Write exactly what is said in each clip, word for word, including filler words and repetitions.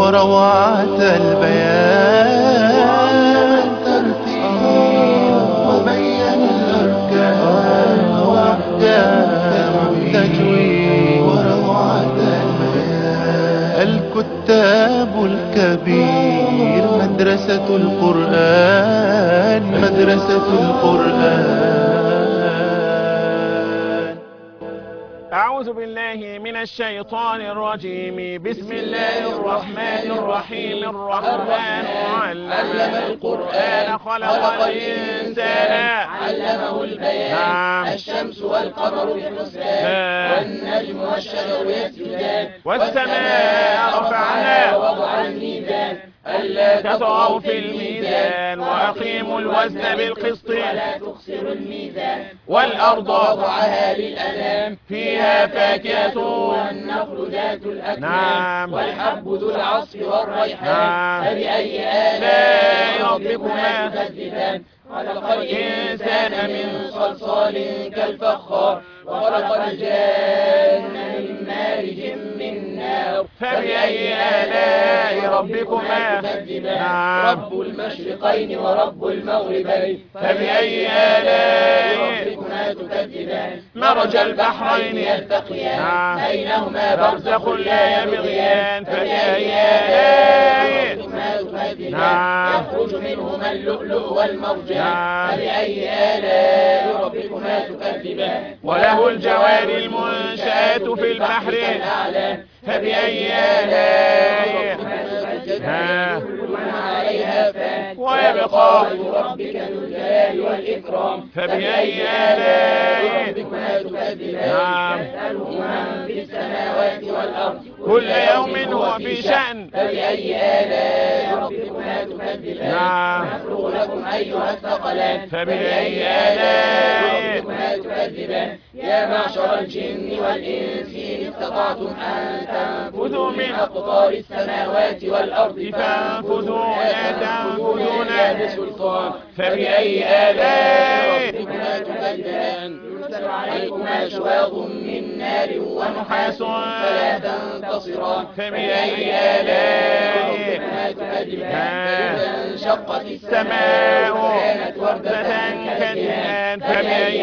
وروعة البيان ترتيب وبين الأركان وأحكام التجويد وروعة البيان. الكتاب الكبير مدرسة القرآن مدرسة القرآن. أعوذ بالله من الشيطان الرجيم. بسم الله الرحمن الرحيم. الرحمن علم القرآن خلق الإنسان علمه البيان. نعم. الشمس والقمر بحسبان والنجم والشجر يسجدان والسماء رفعناها ووضع الميزان ألا تطغوا في الميزان وأقيموا الوزن بالقسط ولا تخسروا الميزان والأرض وضعها للأنام فيها فاكهة والنخل ذات الأكمام نعم. والحب ذو العصف والريحان نعم. فبأي آلاء ربكما تكذبان. خلق الإنسان من صلصال كالفخار وخلق الجان من مارج من نار فبأي آلاء ربكما تكذبان. نعم. رب المشرقين ورب المغربين فبأي آلاء ربكما تكذبان. مرج البحرين يلتقيان نعم. بينهما برزخ لا يبغيان. فبأي آلاء ربكما تكذبان. نعم. يخرج منهما اللؤلؤ والمرجان نعم. فبأي آلاء ربكما تكذبان. وله الجوار المنشآت في البحر الأعلى فبأي آلاء ها. ومن عليها فان ويبقى وجه ربك ذو الجلال والإكرام. فبأي آلاء ربكما تكذبان. نعم. يسأله من في السماوات والأرض كل يوم هو في شأن. فبأي آلاء ربكما تكذبان. نعم. نفرغ لكم أيها الثقلان فبأي آلاء ربكما تكذبان. يا معشر الجن والإنس إن استطعتم أن تنفذوا من أقطار السماوات والأرض فانفذوا لا تنفذون بسلطان. فبأي آلاء ربكما تكذبان. يرسل عليكما شواظ من نار ونحاس فلا تنتصران. فبأي آلاء ربكما تكذبان. ها. إذا انشقت السماء كانت وردة كالدهان. فبأي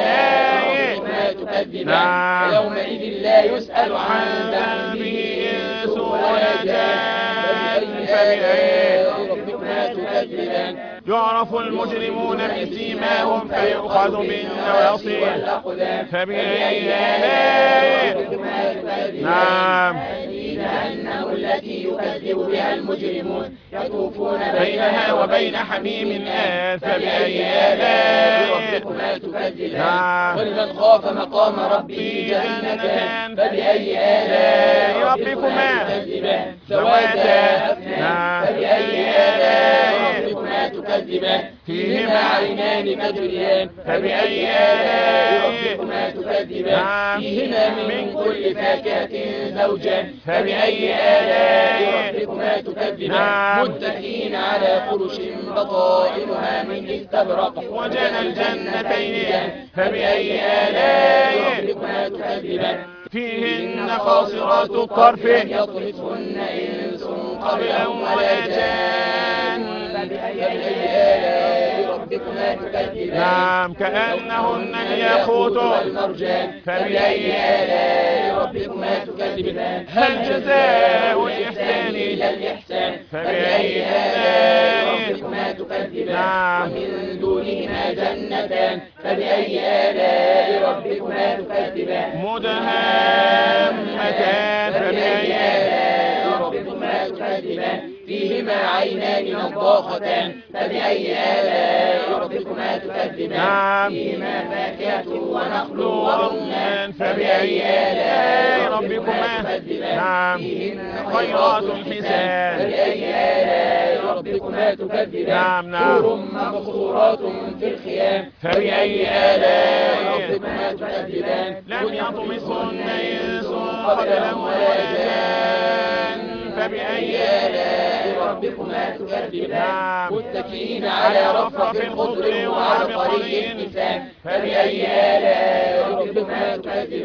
آلاء ربكما تكذبان. نعم. يومئذ لا يسأل عن عن ذنبه ذنبه إنس إنس ولا ولا جان. جان. فبأي ربكما تكذبان. يعرف المجرمون بسيماهم فيؤخذ بالنواصي. والأقدام. فبأي آلاء ربكما تكذبان. نعم. هذه جهنم التي يكذب بها المجرمون يطوفون بينها وبين حميم آن. فبأي آلاء ربكما تكذبان. نعم. ولمن خاف مقام ربه جنتان. فبأي آلاء ربكما تكذبان. ذواتا أفنان. نعم. فبأي آلاء ربكما تكذبان. فيهما عينان تجريان. فبأي آلاء ربكما تكذبان. نعم. فيهما من كل فاكهة زوجان. فبأي آلاء ربكما تكذبان. نعم. متكئين على فرش بطائنها من استبرق وجنى الجنتين. فبأي آلاء ربكما تكذبان. فيهن قاصرات الطرف يطرفهن إنس قبلهم ولا جان. فبأي آلاء ربكما تكذبان. نعم. كأنهن الياقوت والمرجان. فبأي آلاء ربكما تكذبان. هل جزاء الإحسان إلا الإحسان. فبأي آلاء ربكما تكذبان. نعم. ومن دونهما جنتان. فبأي آلاء ربكما تكذبان. مدهامتان. فبأي آلاء ربكما تكذبان. فيهما عينان نضاختان. فبأي آلاء ربكما تكذبان. نعم. فيهما فاكهة ونخل ورمان. فبأي آلاء ربكما تكذبان. نعم. فيهن خيرات حسان. فبأي آلاء ربكما تكذبان. نعم. نعم. حور مقصورات في الخيام. فبأي آلاء ربكما تكذبان. لم يطمثهن إنس قبلهم ولا جان. فبأي آلاء ربكما تكذبان. نعم. متكئين على رفرف خضر وعبقري حسان. فبأي آلاء ربكما تكذبان.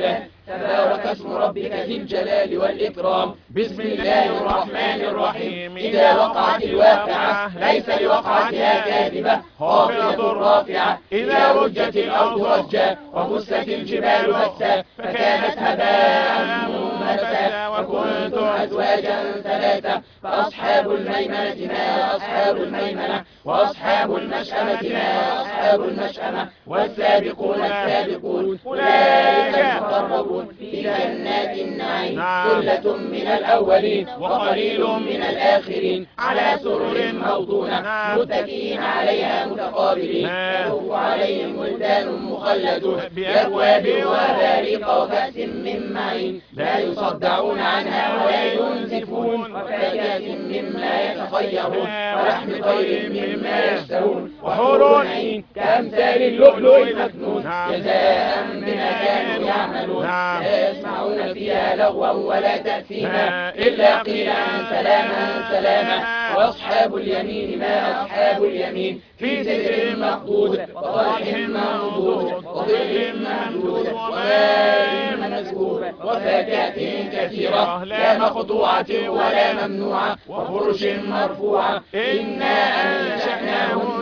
تبارك اسم ربك ذي الجلال والإكرام. بسم الله الرحمن الرحيم. إذا وقعت الواقعة ليس لوقعتها كاذبة خافضة رافعة. إذا رجت الأرض رجا وبست الجبال بسا فكانت هباء منبثا وكنتم أزواجا ثلاثة فأصحاب الميمنة ما أصحاب الميمنة وأصحاب المشأمة ما أصحاب المشأمة والسابقون السابقون أولئك المقربون في جنات النعيم. ثلة من الأولين وقليل من الآخرين على سرر موضونة متكئين عليها متقابلين يطوف عليهم ولدان مخلدون بأكواب وأباريق وكأس من معين لا يصدعون عنها ولا ينزفون وفاكهة مما يتخيرون ولحم طير مما يشتهون وحور عين كأمثال اللؤلؤ المكنون جزاء بما كانوا يعملون. لا يسمعون فيها لغوا ولا تأثيما إلا قيلا سلاما سلاما. وأصحاب اليمين ما أصحاب اليمين في سدر مخضود وطلح منضود وظل ممدود وماء مسكوب وفاكهة كثيرة لا مقطوعة ولا ممنوعة وفرش مرفوعة. إنا أنشأناهن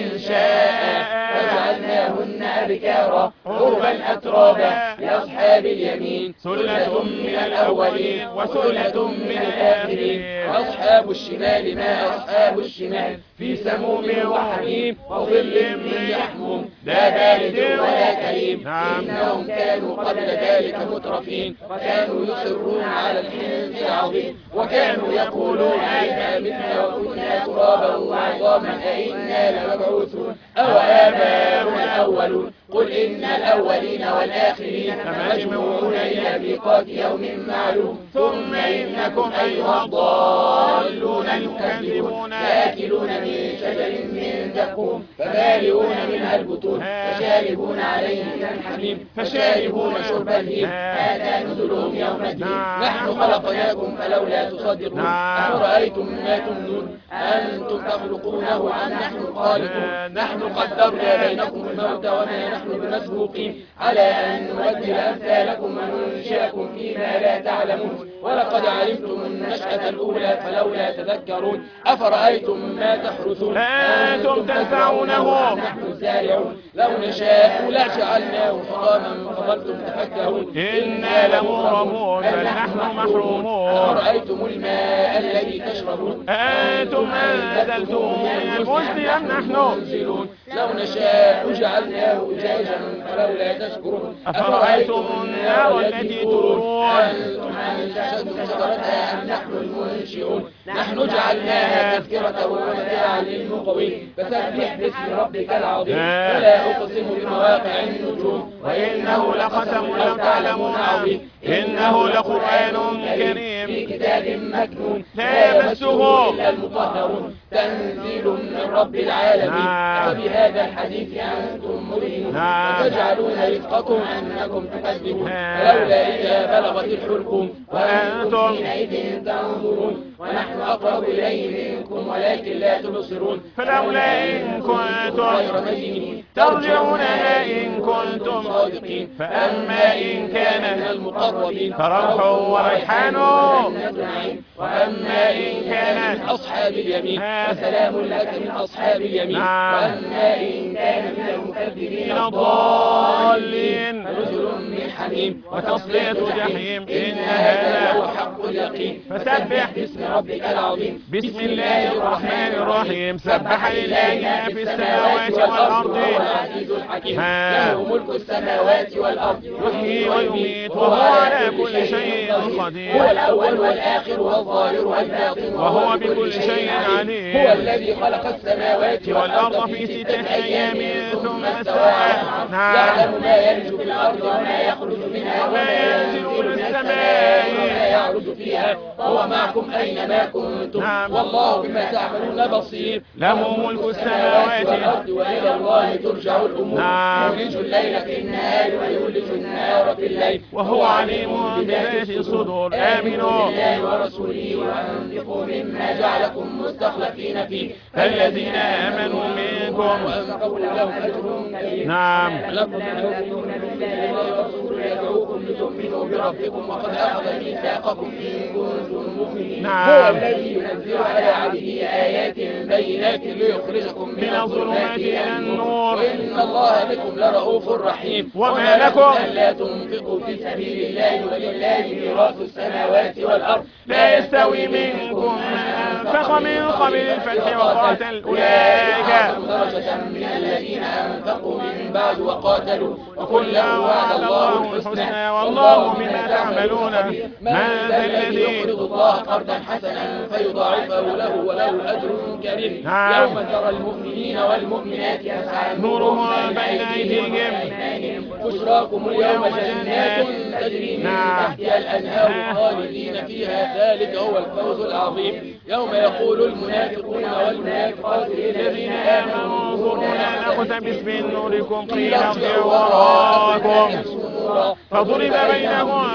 إنشاء فجعلناهن أبكارا عربا أترابا لأصحاب اليمين ثلة من الأولين وثلة من الآخرين. وأصحاب الشمال ما أصحاب الشمال في سموم وحميم وظل من يحموم لا بارد ولا كريم. إنهم كانوا قبل ذلك مترفين وكانوا يصرون على الحنث العظيم وكانوا يقولون إذا متنا وكنا ترابا وعظاما أئنا لمبعوثون أو آباؤنا الأولون. قل إن الأولين والآخرين لمجموعون إلى ميقات يوم معلوم. ثم إنكم أيها الضالون المكذبون لآكلون من شجر من زقوم فمالئون منها البطون فشاربون عليه من الحميم فشاربون شرب الهيم هذا نزلهم يوم الدين. نحن خلقناكم فلولا تصدقون. أفرأيتم ما تمنون أنتم تخلقونه أم نحن الخالقون. نحن قدرنا بينكم الموت وما نحن بمسبوقين على أن نبدل أمثالكم وننشئكم فيما لا تعلمون. ولقد علمتم النشأة الأولى فلولا تذكرون. أفرأيتم ما تحرثون أنتم تزرعونه نحن الزارعون. لو نشاء لجعلناه حراما فظلتم تفكهون. إنا لمغرمون بل نحن محرومون. أفرأيتم الماء الذي تشربون أنتم أنزلتموه من المزن أم نحن منزلون. لو نشاء جعلناه أجاجا فلولا تشكرون. أفرأيتم النار التي تورون أنتم أنشأتم شجرتها أم نحن المنشئون. نحن جعلناها تذكرة ومتاعا للمقوين. فسبح باسم ربك العظيم. ولا أقسم بمواقع النجوم وإنه لقسم لو تعلمون عظيم. إنه لقرآن كريم في كتاب مكنون لا يمسه إلا المطهرون تنزيل من رب العالمين. وبهذا الحديث أنتم مدهنون وتجعلون رزقكم أنكم تكذبون. فلولا إذا بلغت الحلقوم وأنتم حينئذ تنظرون ونحن أقرب إليه منكم ولكن لا تبصرون. فلولا إن كنتم غير مدينين ترجعونها إن كنتم صادقين. فأما إن كان من المقربين فروح وريحان وأما إن كان من أصحاب اليمين فسلام لك من أصحاب اليمين. وأما إن كان من المكذبين الضالين فنزل من حميم وتصلية جحيم. إن هذا هذا هو حق اليقين. فسبح باسم ربك العظيم. بسم الله الرحمن الرحيم. سبح لله ما في السماوات والأرض العزيز الحكيم. له ملك السماوات والأرض يحيي ويميت وهو على كل شيء قدير. هو الأول والآخر والظاهر والباطن وهو بكل شيء عليم. هو الذي خلق السماوات والأرض في ستة أيام ثم استوى. يعلم ما يلج في الأرض وما يخرج منها وما ينزل من السماء وما يعرج فيها وهو معكم أينما كنتم والله بما تعملون بصير. له ملك السماوات والأرض وإلى الله ترجع الأمور. يولج الليل في النهار ويولج النهار في الليل وهو عليم بذات الصدور. آمنوا بالله ورسوله وأنفقوا مما جعلكم مستخلفين فيه فالذين آمنوا منكم وأنفقوا لهم أجر كبير. نعم لكم تؤمنون بالله ورسوله يدعوكم لتؤمنوا بربكم وقد أخذ ميثاقكم إن كنتم مؤمنين. نعم. هو الذي ينزل على عبده آيات بينات ليخرجكم من الظلمات إلى النور وإن الله بكم لرؤوف رحيم. وما لكم ألا تنفقوا في سبيل الله ولله ميراث السماوات والأرض لا يستوي منكم من أنفق من قبل الفتح وقاتل أولئك درجة من الذين أنفقوا من بعد وقاتلوا وكلا وعد الله الحسنى والله بما تعملون. من ذا الذي يقرض الله قرضا حسنا فيضاعفه له وله أجر كريم. نعم. يوم ترى المؤمنين والمؤمنات يسعى نورهم بين أيديهم بشراكم اليوم جنات تجري من تحتها الأنهار خالدين فيها ذلك هو الفوز العظيم. يوم يقول المنافقون والمنافقات للذين آمنوا انظرونا نقتبس من نوركم قيل ارجعوا وراءكم فضرب بينهم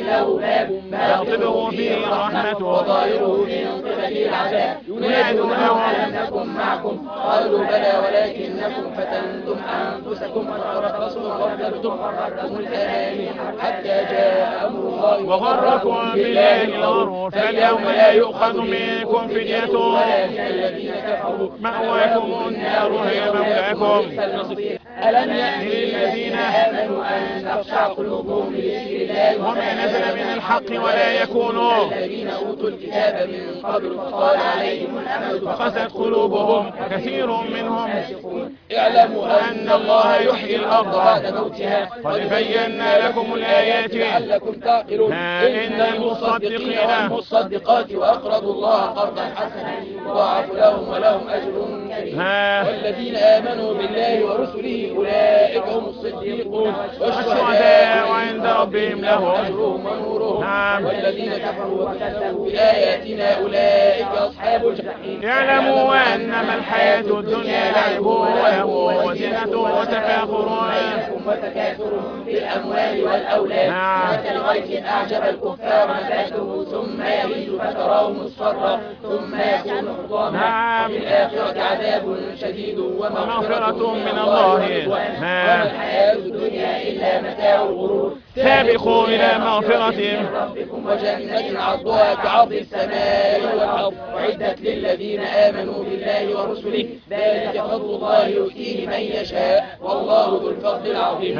يخطبه فيه رحمته وظاهره من قبل العذاب ينادونهم ألم نكن معكم قالوا بلى ولكنكم فتنتم أنفسكم وتربصتم وارتبتم وغرتكم الأماني حتى جاء أمر الله وغركم بالله الغرور فاليوم لا يؤخذ منكم فدية ولا من الذين كفروا مأواكم النار هي مولاكم. ألم يأن للذين آمنوا أن تخشع قلوبهم لذكر الله وما نزل من الحق ولا يكونوا الذين أوتوا الكتاب من قبل فطال عليهم الأمد فقست قلوبهم كثير منهم. اعلموا أن الله يحيي الأرض بعد موتها قد بينا لكم الآيات لعلكم تعقلون. إن المصدقين والمصدقات وأقرضوا الله قرضا حسنا يضاعف لهم ولهم أجر كريم. والذين آمنوا بالله ورسله أولئك هم الصديقون والشهداء عند ربهم لهم أجرهم ونورهم. نعم. والذين كفروا وكذبوا بآياتنا أولئك أصحاب الجحيم. اعلموا أنما الحياة الدنيا لعب ولهو وزينة وتفاخر وتكاثر في الأموال والأولاد مثل غيث أعجب الكفار نباته ثم يهيج فتراه مصفرا ثم يكون حطاما وفي الآخرة عذاب شديد ومغفرة من الله وما الحياة الدنيا إلا متاع الغرور. سابقوا إلى مغفرة من ربكم وجنة عرضها كعرض السماء والأرض أعدت للذين آمنوا بالله ورسله ذلك فضل الله يؤتيه من يشاء والله ذو الفضل العظيم.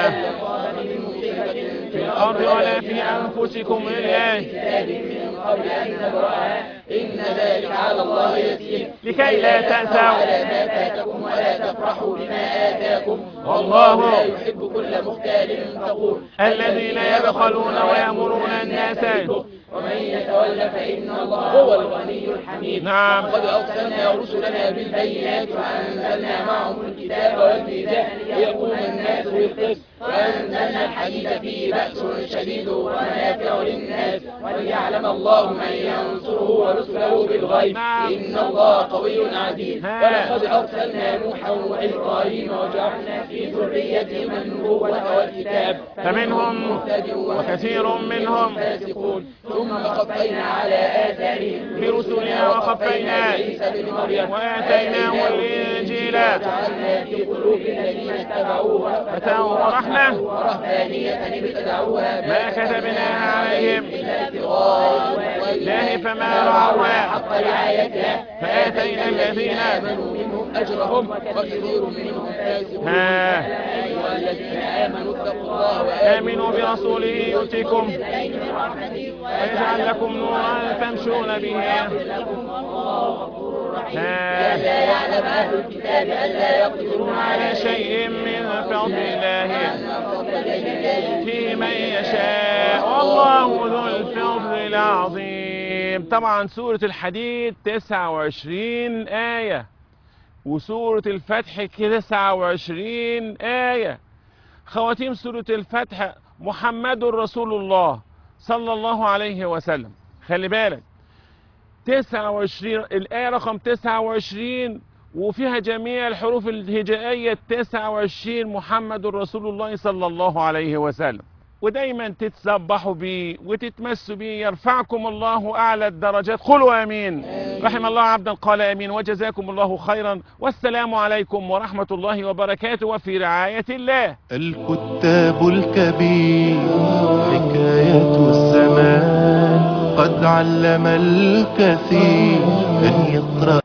في الأرض ولا في أنفسكم إلا من قبل أن نبرأها إن ذلك على الله يسير لكي لا تأسوا على ما فاتكم ولا تفرحوا بما آتاكم والله لا يحب كل مختال فخور. الذين يبخلون ويأمرون الناس ومن يتولى فإن الله هو الغني الحميد. نعم. قد أرسلنا رسلنا بالبينات وأنزلنا معهم الكتاب والميزان ليقوم الناس بالقسط وأنزلنا الحديد فيه بأس شديد ومنافع للناس وليعلم الله من ينصره ورسله بالغيب إن الله قوي عزيز. ولقد أرسلنا نوحا وإبراهيم وجعلنا في ذريتهما النبوة والكتاب فمنهم وكثير منهم فاسقون ثم قفينا على آثارهم برسلنا وقفينا عيسى بن مريم وآتيناه الإنجيل وجعلنا في قلوب الذين اتبعوه ورحمة ورهبانية ابتدعوها ما كتبناها عليهم إلا ابتغاء الله فما رعوها حق رعايتها فآتينا الذين آمنوا منهم أجرهم وكثير منهم فاسقون. أيها الذين آمنوا اتقوا الله آمنوا برسوله يؤتكم ويجعل لكم نورا تمشون به. لا يعلم أهل الكتاب ألا يقدرون على شيء من فضل الله في من يشاء والله ذو الفضل العظيم. طبعا سورة الحديد تسعة وعشرين آية وسورة الفتح تسعة وعشرين آية. خواتيم سورة الفتح محمد رسول الله صلى الله عليه وسلم. خلي بالك تسعة وعشرين الآية رقم تسعة وعشرين وفيها جميع الحروف الهجائية تسعة وعشرين محمد رسول الله صلى الله عليه وسلم. ودايما تتسبحوا بيه وتتمسوا بيه يرفعكم الله أعلى الدرجات. قولوا آمين. رحم الله عبدا قال امين. وجزاكم الله خيرا، والسلام عليكم ورحمة الله وبركاته، وفي رعاية الله. الكتاب الكبير حكاية الزمان قد علم الكثير أن يقرأ